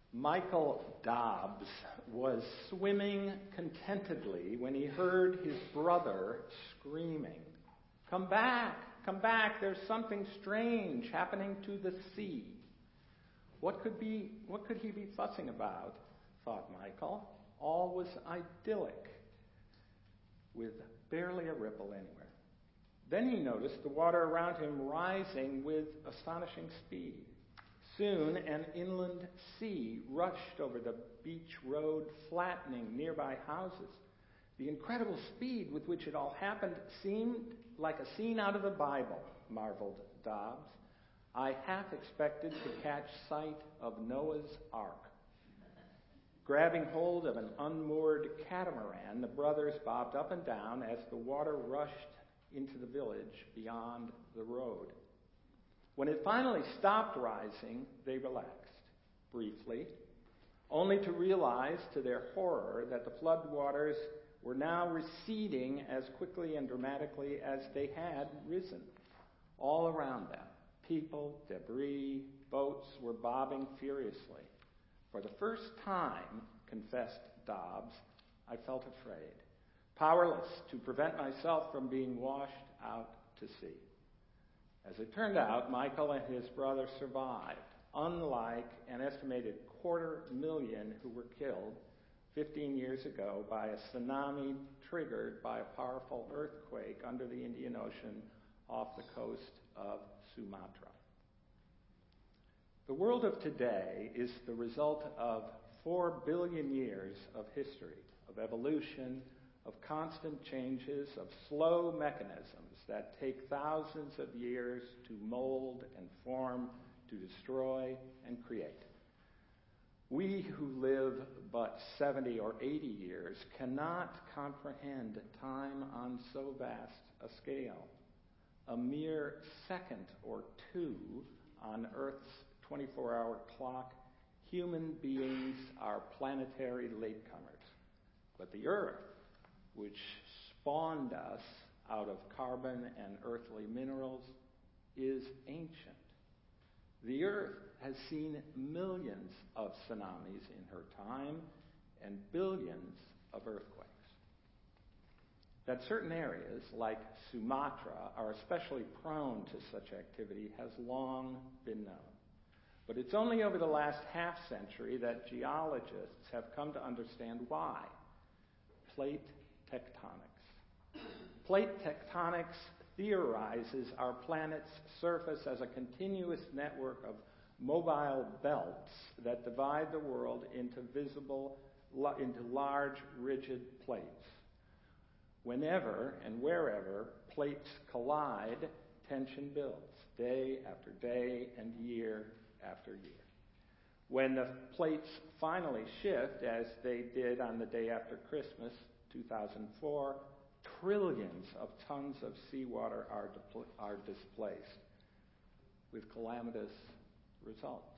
Michael Dobbs was swimming contentedly when he heard his brother screaming, come back, there's something strange happening to the sea." What could he be fussing about, thought Michael. All was idyllic, with barely a ripple anywhere. Then he noticed the water around him rising with astonishing speed. Soon an inland sea rushed over the beach road, flattening nearby houses. The incredible speed with which it all happened seemed like a scene out of the Bible, marveled Dobbs. I half expected to catch sight of Noah's Ark. Grabbing hold of an unmoored catamaran, the brothers bobbed up and down as the water rushed into the village beyond the road. When it finally stopped rising, they relaxed briefly, only to realize to their horror that the floodwaters were now receding as quickly and dramatically as they had risen. All around them, people, debris, boats were bobbing furiously. For the first time, confessed Dobbs, I felt afraid, powerless to prevent myself from being washed out to sea. As it turned out, Michael and his brother survived, unlike an estimated 250,000 who were killed 15 years ago by a tsunami triggered by a powerful earthquake under the Indian Ocean off the coast of Sumatra. The world of today is the result of 4 billion years of history, of evolution, of constant changes, of slow mechanisms that take thousands of years to mold and form, to destroy and create. We who live but 70 or 80 years cannot comprehend time on so vast a scale. A mere second or two on Earth's 24-hour clock, human beings are planetary latecomers. But the Earth, which spawned us out of carbon and earthly minerals, is ancient. The Earth has seen millions of tsunamis in her time and billions of earthquakes. That certain areas, like Sumatra, are especially prone to such activity has long been known. But it's only over the last half-century that geologists have come to understand why. Plate tectonics. Plate tectonics theorizes our planet's surface as a continuous network of mobile belts that divide the world into large, rigid plates. Whenever and wherever plates collide, tension builds, day after day and year after year. When the plates finally shift, as they did on the day after Christmas, 2004, trillions of tons of seawater are displaced, with calamitous results.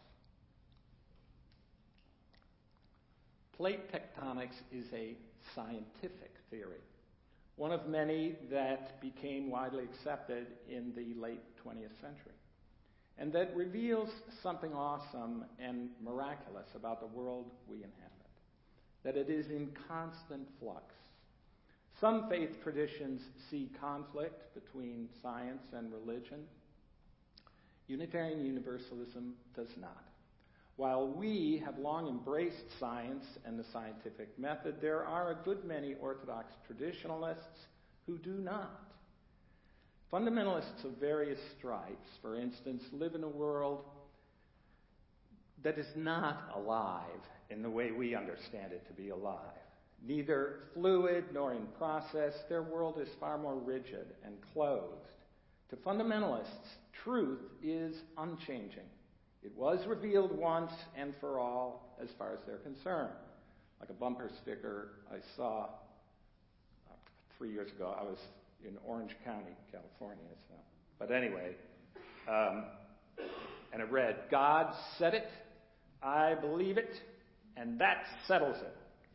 Plate tectonics is a scientific theory, one of many that became widely accepted in the late 20th century, and that reveals something awesome and miraculous about the world we inhabit, that it is in constant flux. Some faith traditions see conflict between science and religion. Unitarian Universalism does not. While we have long embraced science and the scientific method, there are a good many Orthodox traditionalists who do not. Fundamentalists of various stripes, for instance, live in a world that is not alive in the way we understand it to be alive. Neither fluid nor in process, their world is far more rigid and closed. To fundamentalists, truth is unchanging. It was revealed once and for all as far as they're concerned. Like a bumper sticker I saw 3 years ago. I was in Orange County, California. But anyway, and it read, "God said it, I believe it, and that settles it."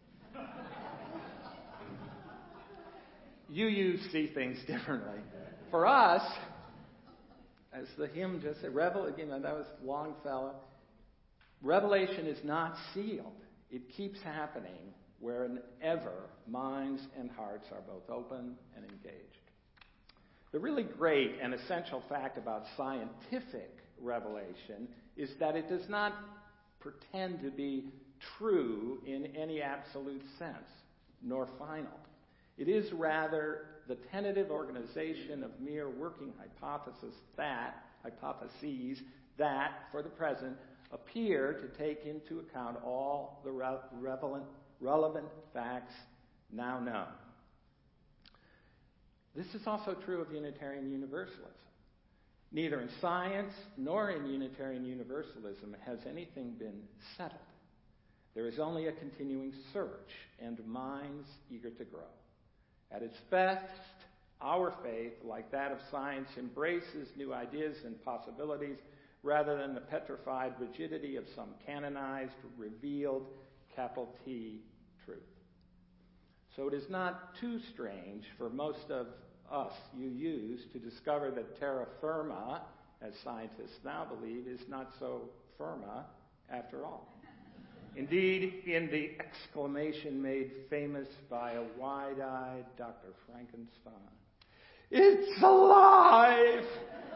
You see things differently. For us, as the hymn just said, revel, again, that was Longfellow, Revelation is not sealed. It keeps happening wherever minds and hearts are both open and engaged. The really great and essential fact about scientific revelation is that it does not pretend to be true in any absolute sense, nor final. It is rather the tentative organization of mere working hypotheses that, for the present, appear to take into account all the relevant facts now known. This is also true of Unitarian Universalism. Neither in science nor in Unitarian Universalism has anything been settled. There is only a continuing search and minds eager to grow. At its best, our faith, like that of science, embraces new ideas and possibilities rather than the petrified rigidity of some canonized, revealed, capital T, truth. So it is not too strange for most of us UUs to discover that terra firma, as scientists now believe, is not so firma after all. Indeed, in the exclamation made famous by a wide-eyed Dr. Frankenstein, "It's alive!"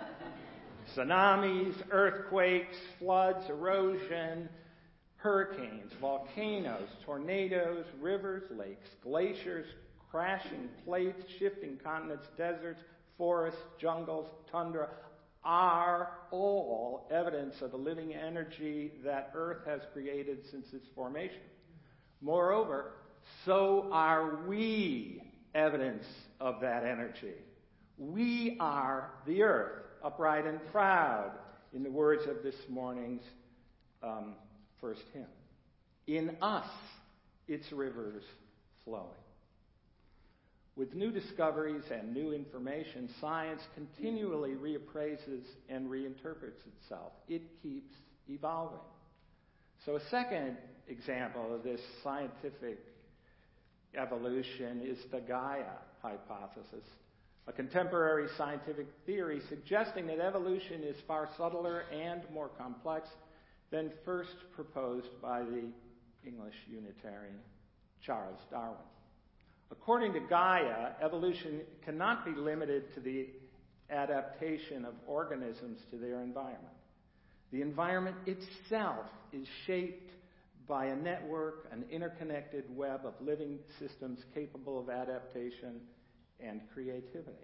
Tsunamis, earthquakes, floods, erosion, hurricanes, volcanoes, tornadoes, rivers, lakes, glaciers, crashing plates, shifting continents, deserts, forests, jungles, tundra, are all evidence of the living energy that Earth has created since its formation. Moreover, so are we evidence of that energy. We are the Earth, upright and proud, in the words of this morning's first hymn. In us, its rivers flowing. With new discoveries and new information, science continually reappraises and reinterprets itself. It keeps evolving. So a second example of this scientific evolution is the Gaia hypothesis, a contemporary scientific theory suggesting that evolution is far subtler and more complex than first proposed by the English Unitarian Charles Darwin. According to Gaia, evolution cannot be limited to the adaptation of organisms to their environment. The environment itself is shaped by a network, an interconnected web of living systems capable of adaptation and creativity.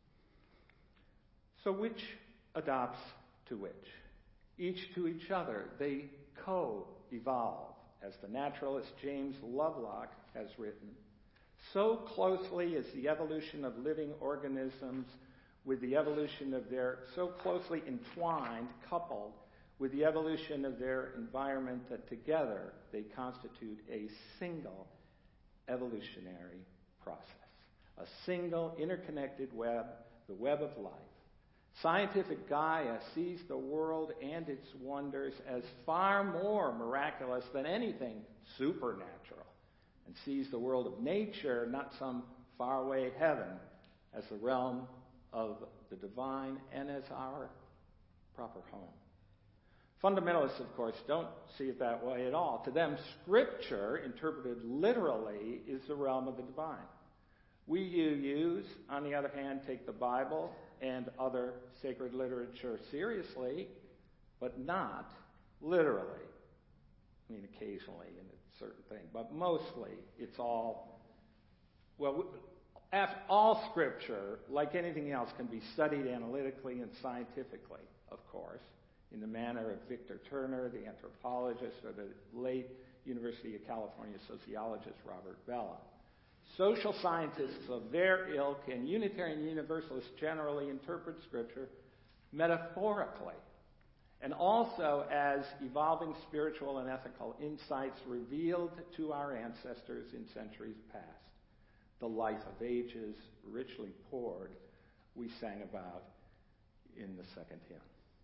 So which adopts to which? Each to each other. They co-evolve, as the naturalist James Lovelock has written. So closely is the evolution of living organisms with the evolution of their, so closely entwined, coupled with the evolution of their environment that together they constitute a single evolutionary process. A single interconnected web, the web of life. Scientific Gaia sees the world and its wonders as far more miraculous than anything supernatural, and sees the world of nature, not some faraway heaven, as the realm of the divine and as our proper home. Fundamentalists, of course, don't see it that way at all. To them, Scripture, interpreted literally, is the realm of the divine. We UUs, on the other hand, take the Bible and other sacred literature seriously, but not literally. I mean, occasionally in a certain thing, but mostly it's all, well, all Scripture, like anything else, can be studied analytically and scientifically, of course, in the manner of Victor Turner, the anthropologist, or the late University of California sociologist Robert Bellah. Social scientists of their ilk and Unitarian Universalists generally interpret Scripture metaphorically, and also as evolving spiritual and ethical insights revealed to our ancestors in centuries past. The life of ages, richly poured, we sang about in the second hymn.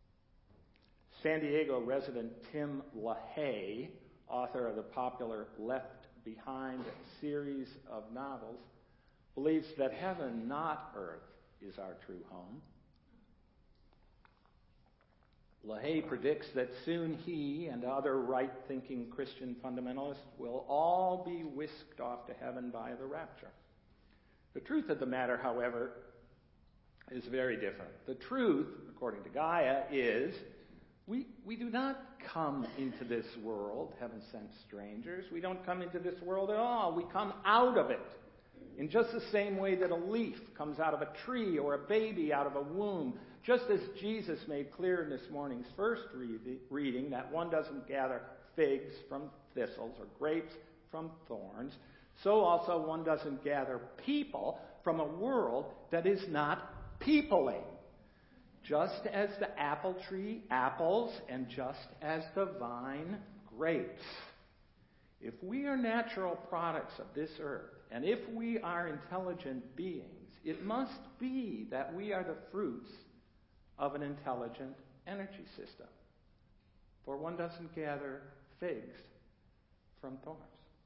San Diego resident Tim LaHaye, author of the popular Left Behind series of novels, believes that heaven, not earth, is our true home. LaHaye predicts that soon he and other right-thinking Christian fundamentalists will all be whisked off to heaven by the rapture. The truth of the matter, however, is very different. The truth, according to Gaia, is we do not come into this world, heaven-sent strangers. We don't come into this world at all. We come out of it. In just the same way that a leaf comes out of a tree or a baby out of a womb, just as Jesus made clear in this morning's first reading that one doesn't gather figs from thistles or grapes from thorns, so also one doesn't gather people from a world that is not peopling. Just as the apple tree apples and just as the vine grapes. If we are natural products of this earth, and if we are intelligent beings, it must be that we are the fruits of an intelligent energy system. For one doesn't gather figs from thorns.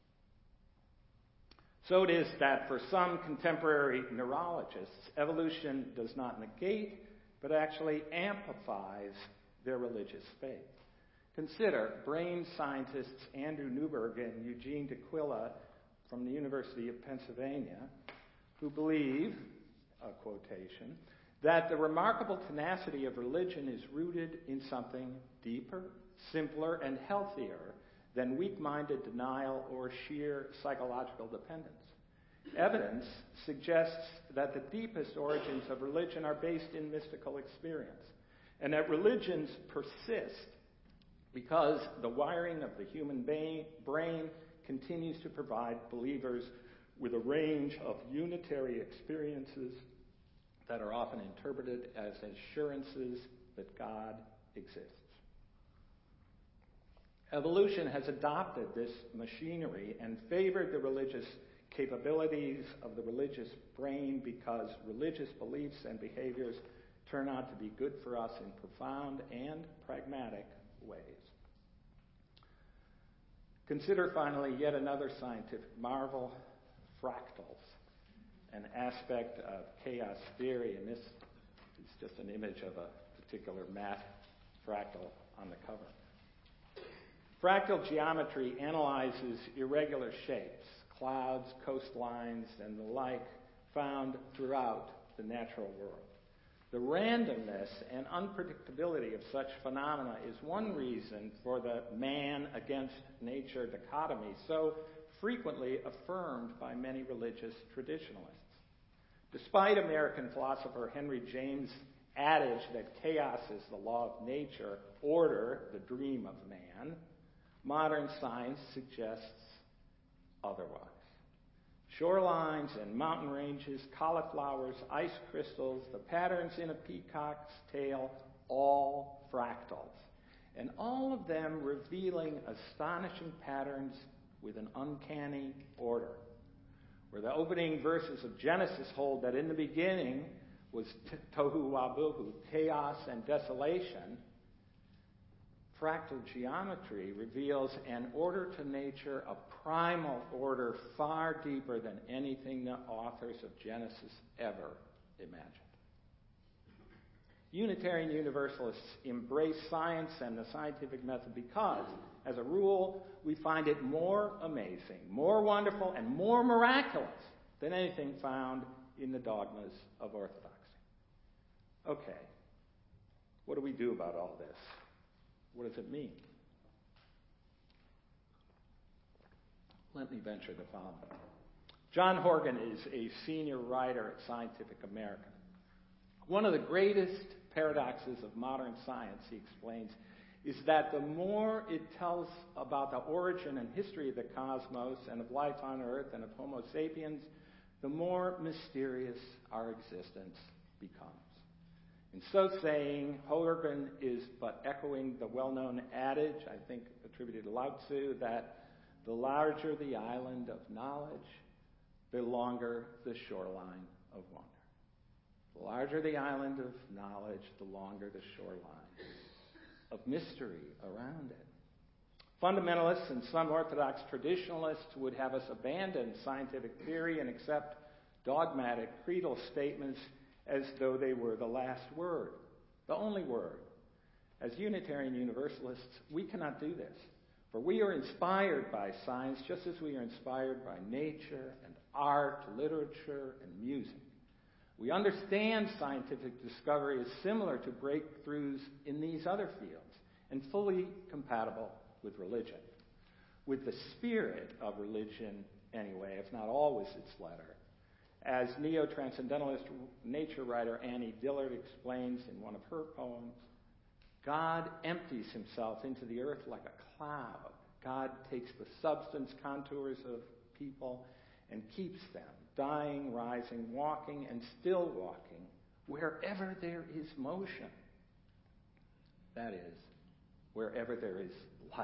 So it is that for some contemporary neurologists, evolution does not negate, but actually amplifies their religious faith. Consider brain scientists Andrew Newberg and Eugene D'Aquila from the University of Pennsylvania, who believe, a quotation, that the remarkable tenacity of religion is rooted in something deeper, simpler, and healthier than weak-minded denial or sheer psychological dependence. Evidence suggests that the deepest origins of religion are based in mystical experience, and that religions persist because the wiring of the human brain continues to provide believers with a range of unitary experiences that are often interpreted as assurances that God exists. Evolution has adopted this machinery and favored the religious capabilities of the religious brain because religious beliefs and behaviors turn out to be good for us in profound and pragmatic ways. Consider finally yet another scientific marvel, fractals, an aspect of chaos theory, and this is just an image of a particular math fractal on the cover. Fractal geometry analyzes irregular shapes, clouds, coastlines, and the like found throughout the natural world. The randomness and unpredictability of such phenomena is one reason for the man against nature dichotomy so frequently affirmed by many religious traditionalists. Despite American philosopher Henry James' adage that chaos is the law of nature, order the dream of man, modern science suggests otherwise. Shorelines and mountain ranges, cauliflowers, ice crystals, the patterns in a peacock's tail, all fractals. And all of them revealing astonishing patterns with an uncanny order. Where the opening verses of Genesis hold that in the beginning was tohu wabohu, chaos and desolation, fractal geometry reveals an order to nature, a primal order far deeper than anything the authors of Genesis ever imagined. Unitarian Universalists embrace science and the scientific method because, as a rule, we find it more amazing, more wonderful, and more miraculous than anything found in the dogmas of orthodoxy. Okay, what do we do about all this? What does it mean? Let me venture the following. John Horgan is a senior writer at Scientific American. One of the greatest paradoxes of modern science, he explains, is that the more it tells about the origin and history of the cosmos and of life on Earth and of Homo sapiens, the more mysterious our existence becomes. In so saying, Horgan is but echoing the well-known adage, I think attributed to Lao Tzu, that the larger the island of knowledge, the longer the shoreline of wonder. The larger the island of knowledge, the longer the shoreline of mystery around it. Fundamentalists and some Orthodox traditionalists would have us abandon scientific theory and accept dogmatic creedal statements as though they were the last word, the only word. As Unitarian Universalists, we cannot do this, for we are inspired by science just as we are inspired by nature and art, literature, and music. We understand scientific discovery is similar to breakthroughs in these other fields and fully compatible with religion. With the spirit of religion, anyway, if not always its letter. As neo-transcendentalist nature writer Annie Dillard explains in one of her poems, God empties himself into the earth like a cloud. God takes the substance contours of people and keeps them, dying, rising, walking, and still walking, wherever there is motion. That is, wherever there is life.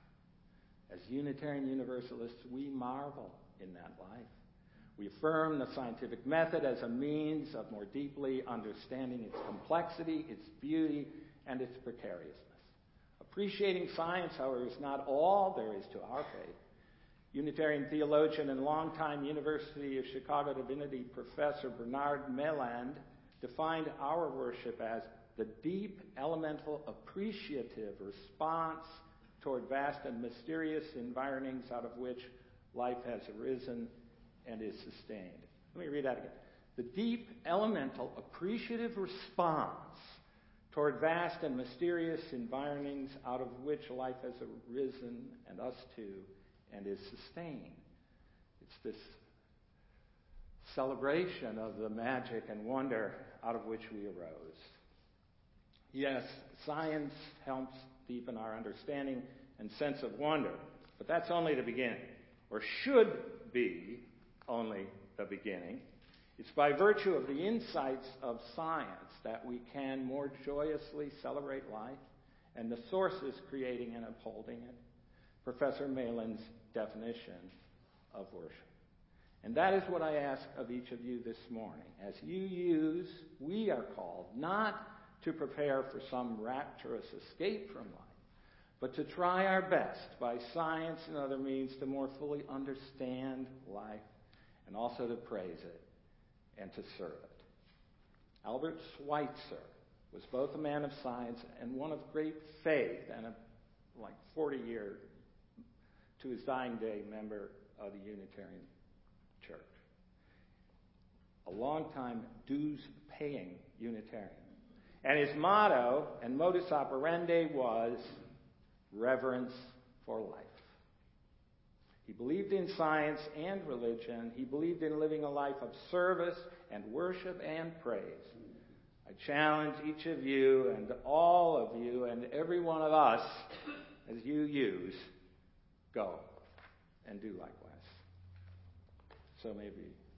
As Unitarian Universalists, we marvel in that life. We affirm the scientific method as a means of more deeply understanding its complexity, its beauty, and its precariousness. Appreciating science, however, is not all there is to our faith. Unitarian theologian and longtime University of Chicago divinity professor Bernard Meland defined our worship as the deep, elemental, appreciative response toward vast and mysterious environings out of which life has arisen and is sustained. Let me read that again. The deep, elemental, appreciative response toward vast and mysterious environings out of which life has arisen, and us too, and is sustained. It's this celebration of the magic and wonder out of which we arose. Yes, science helps deepen our understanding and sense of wonder, but that's only the beginning, or should be only the beginning. It's by virtue of the insights of science that we can more joyously celebrate life and the sources creating and upholding it. Professor Malin's definition of worship. And that is what I ask of each of you this morning. As we are called not to prepare for some rapturous escape from life, but to try our best by science and other means to more fully understand life and also to praise it and to serve it. Albert Schweitzer was both a man of science and one of great faith, and a 40-year to his dying day member of the Unitarian Church. A long-time dues-paying Unitarian. And his motto and modus operandi was reverence for life. He believed in science and religion. He believed in living a life of service and worship and praise. I challenge each of you and all of you and every one of us, as you go and do likewise. So may it be.